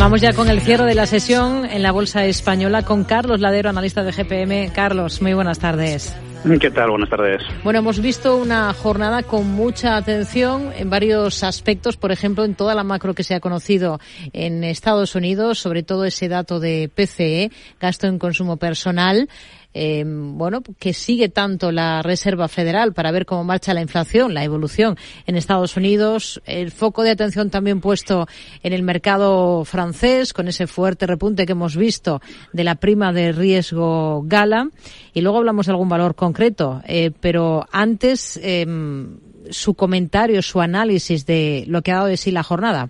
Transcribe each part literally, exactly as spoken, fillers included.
Vamos ya con el cierre de la sesión en la Bolsa Española con Carlos Ladero, analista de G P M. Carlos, muy buenas tardes. ¿Qué tal? Buenas tardes. Bueno, hemos visto una jornada con mucha atención en varios aspectos, por ejemplo, en toda la macro que se ha conocido en Estados Unidos, sobre todo ese dato de P C E, gasto en consumo personal. Eh, bueno, que sigue tanto la Reserva Federal para ver cómo marcha la inflación, la evolución en Estados Unidos, el foco de atención también puesto en el mercado francés, con ese fuerte repunte que hemos visto de la prima de riesgo Gala, y luego hablamos de algún valor concreto, eh, pero antes, eh, su comentario, su análisis de lo que ha dado de sí la jornada.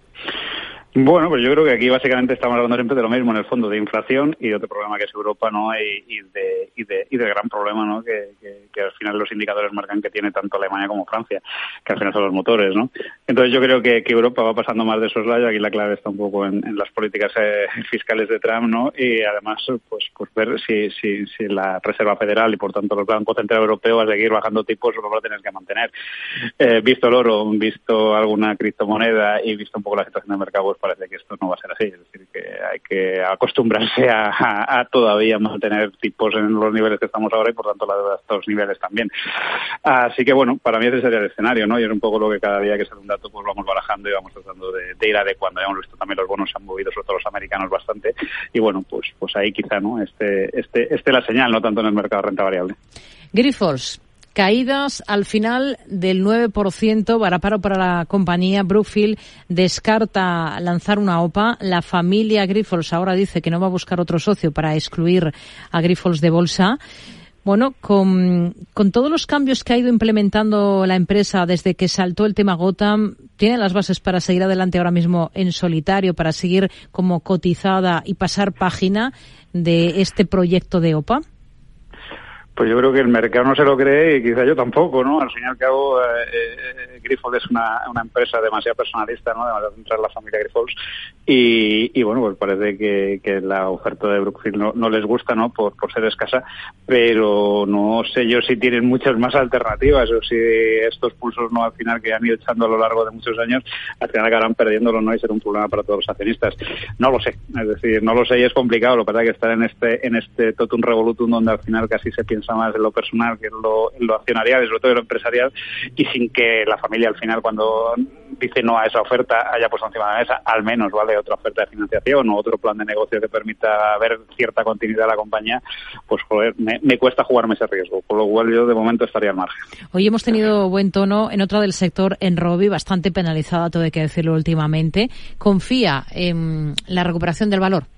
Bueno, pues yo creo que aquí básicamente estamos hablando siempre de lo mismo, en el fondo, de inflación y de otro problema que es Europa, ¿no? Y, y de y de y del gran problema, ¿no? Que, que, que al final los indicadores marcan que tiene tanto Alemania como Francia, que al final son los motores, ¿no? Entonces yo creo que, que Europa va pasando más de soslayo. Aquí la clave está un poco en, en las políticas eh, fiscales de Trump, ¿no? Y además, pues pues ver si, si si la Reserva Federal y por tanto el Banco Central Europeo va a seguir bajando tipos o lo va a tener que mantener. Eh, visto el oro, visto alguna criptomoneda y visto un poco la situación del mercado, pues parece que esto no va a ser así, es decir, que hay que acostumbrarse a, a, a todavía mantener tipos en los niveles que estamos ahora y por tanto la deuda a estos niveles también. Así que bueno, para mí ese sería el escenario, ¿no? Y es un poco lo que cada día que sale un dato pues vamos barajando y vamos tratando de, de ir adecuando. Ya hemos visto también los bonos se han movido, sobre todo los americanos, bastante, y bueno, pues pues ahí quizá, ¿no? Este este este la señal, no tanto en el mercado de renta variable. Grifols. Caídas al final del nueve por ciento, varaparo para la compañía. Brookfield descarta lanzar una O P A. La familia Grifols ahora dice que no va a buscar otro socio para excluir a Grifols de bolsa. Bueno, con, con todos los cambios que ha ido implementando la empresa desde que saltó el tema Gotham, ¿tiene las bases para seguir adelante ahora mismo en solitario, para seguir como cotizada y pasar página de este proyecto de O P A? Pues yo creo que el mercado no se lo cree y quizá yo tampoco, ¿no? Al fin y al cabo, eh, eh, Grifols es una, una empresa demasiado personalista, ¿no? Demasiado centrada en la familia Grifols y, y bueno, pues parece que, que la oferta de Brookfield no, no les gusta, ¿no? Por, por ser escasa, pero no sé yo si tienen muchas más alternativas o si estos pulsos, ¿no? Al final que han ido echando a lo largo de muchos años, al final acabarán perdiéndolo, ¿no? Y ser un problema para todos los accionistas. No lo sé, es decir, no lo sé y es complicado. Lo que pasa es que estar en este, en este totum revolutum donde al final casi se piensa más en lo personal que en lo, en lo accionarial y sobre todo en lo empresarial, y sin que la familia al final cuando dice no a esa oferta haya puesto encima de la mesa al menos, ¿vale?, otra oferta de financiación o otro plan de negocio que permita ver cierta continuidad de la compañía, pues joder, me, me cuesta jugarme ese riesgo, por lo cual yo de momento estaría al margen. Hoy hemos tenido buen tono en otra del sector, en Robi, bastante penalizada, todo hay que decirlo últimamente. ¿Confía en la recuperación del valor?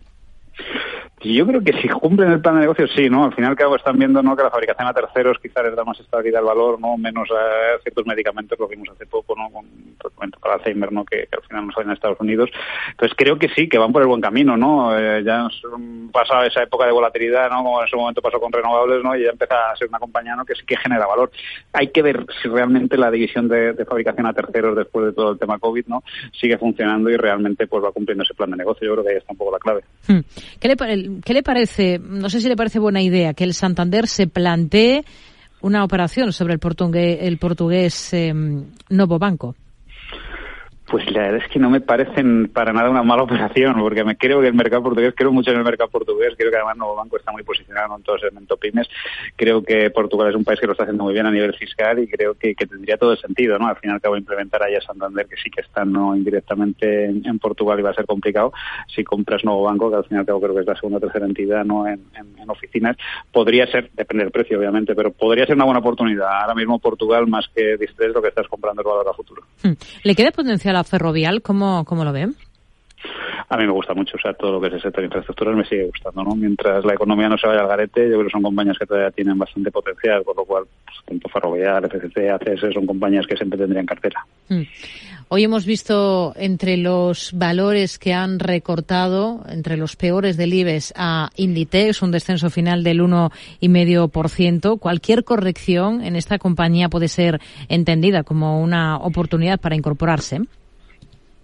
Yo creo que si cumplen el plan de negocio, sí, ¿no? Al final, que están viendo, ¿no?, que la fabricación a terceros quizás les da más estabilidad al valor, ¿no? Menos a ciertos medicamentos, lo vimos hace poco, ¿no? Con tratamiento para Alzheimer, ¿no? Que, que al final no salen en Estados Unidos. Entonces creo que sí, que van por el buen camino, ¿no? Eh, ya han pasado esa época de volatilidad, ¿no? Como en ese momento pasó con renovables, ¿no? Y ya empieza a ser una compañía, ¿no?, que sí que genera valor. Hay que ver si realmente la división de, de fabricación a terceros después de todo el tema COVID, ¿no?, sigue funcionando y realmente pues va cumpliendo ese plan de negocio. Yo creo que ahí está un poco la clave. Hmm. ¿Qué le parece? ¿Qué le parece, no sé si le parece buena idea, que el Santander se plantee una operación sobre el portugués, el portugués eh, Novo Banco? Pues la verdad es que no me parecen para nada una mala operación, porque me creo que el mercado portugués, creo mucho en el mercado portugués, creo que además Novo Banco está muy posicionado en todo el segmento pymes, creo que Portugal es un país que lo está haciendo muy bien a nivel fiscal y creo que, que tendría todo el sentido, ¿no? Al fin y al cabo implementar ahí a Santander, que sí que está, ¿no?, indirectamente en, en Portugal, y va a ser complicado. Si compras Novo Banco, que al fin y al cabo creo que es la segunda o tercera entidad, ¿no?, en, en, en oficinas, podría ser, depende del precio obviamente, pero podría ser una buena oportunidad. Ahora mismo Portugal, más que distrés, lo que estás comprando es valor a futuro. ¿Le queda potencial a Ferrovial? ¿Cómo, cómo lo ven? A mí me gusta mucho, o sea, todo lo que es el sector de infraestructuras me sigue gustando, ¿no? Mientras la economía no se vaya al garete, yo creo que son compañías que todavía tienen bastante potencial, por lo cual, pues, tanto Ferrovial, F C C, A C S, son compañías que siempre tendrían cartera. Mm. Hoy hemos visto entre los valores que han recortado, entre los peores del IBEX, a Inditex, un descenso final del uno coma cinco por ciento. Cualquier corrección en esta compañía puede ser entendida como una oportunidad para incorporarse.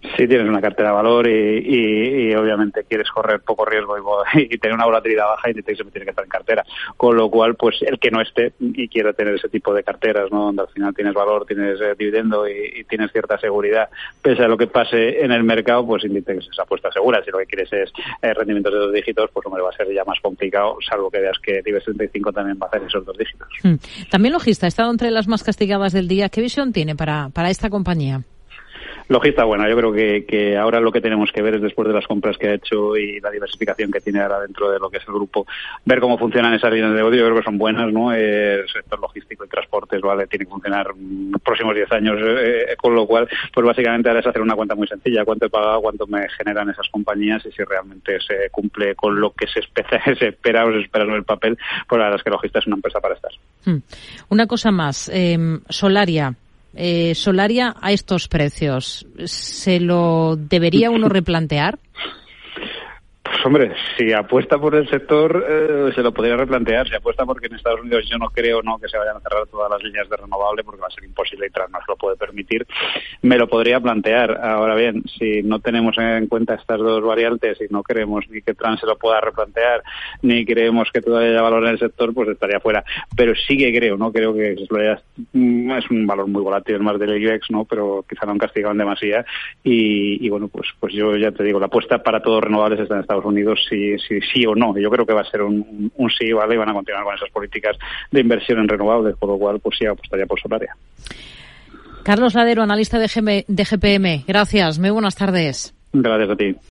Si tienes una cartera de valor y, y, y obviamente quieres correr poco riesgo y, y tener una volatilidad baja, y se tiene que estar en cartera. Con lo cual, pues el que no esté y quiera tener ese tipo de carteras, ¿no? Donde al final tienes valor, tienes eh, dividendo y, y tienes cierta seguridad, pese a lo que pase en el mercado, pues Inditex es apuesta segura. Si lo que quieres es eh, rendimientos de dos dígitos, pues hombre, va a ser ya más complicado, salvo que veas que IBEX treinta y cinco también va a hacer esos dos dígitos. Hmm. También Logista ha estado entre las más castigadas del día. ¿Qué visión tiene para, para esta compañía? Logista, bueno, yo creo que, que ahora lo que tenemos que ver es, después de las compras que ha hecho y la diversificación que tiene ahora dentro de lo que es el grupo, ver cómo funcionan esas líneas de negocio. Yo creo que son buenas, ¿no? El sector logístico y transportes, ¿vale? Tiene que funcionar los próximos diez años, eh, con lo cual, pues básicamente ahora es hacer una cuenta muy sencilla. ¿Cuánto he pagado? ¿Cuánto me generan esas compañías? Y si realmente se cumple con lo que se espera, se espera o se espera en el papel, pues la verdad es que Logista es una empresa para estar. Hmm. Una cosa más, eh, Solaria. Eh, Solaria a estos precios, ¿se lo debería uno replantear? Pues hombre, si apuesta por el sector, eh, se lo podría replantear. Si apuesta porque en Estados Unidos yo no creo no que se vayan a cerrar todas las líneas de renovable, porque va a ser imposible y Trump no se lo puede permitir, me lo podría plantear. Ahora bien, si no tenemos en cuenta estas dos variantes y no creemos ni que Trump se lo pueda replantear, ni creemos que todavía haya valor en el sector, pues estaría fuera. Pero sí que creo, ¿no? Creo que es un valor muy volátil, más del IBEX, ¿no? Pero quizá lo han castigado en demasía. Y, y bueno, pues pues yo ya te digo, la apuesta para todos renovables está en Estados Unidos, sí, sí, sí o no. Yo creo que va a ser un, un sí, ¿vale? Y van a continuar con esas políticas de inversión en renovables, por lo cual, pues sí, apostaría por Solaria. Carlos Ladero, analista de, G M, de G P M. Gracias, muy buenas tardes. Gracias a ti.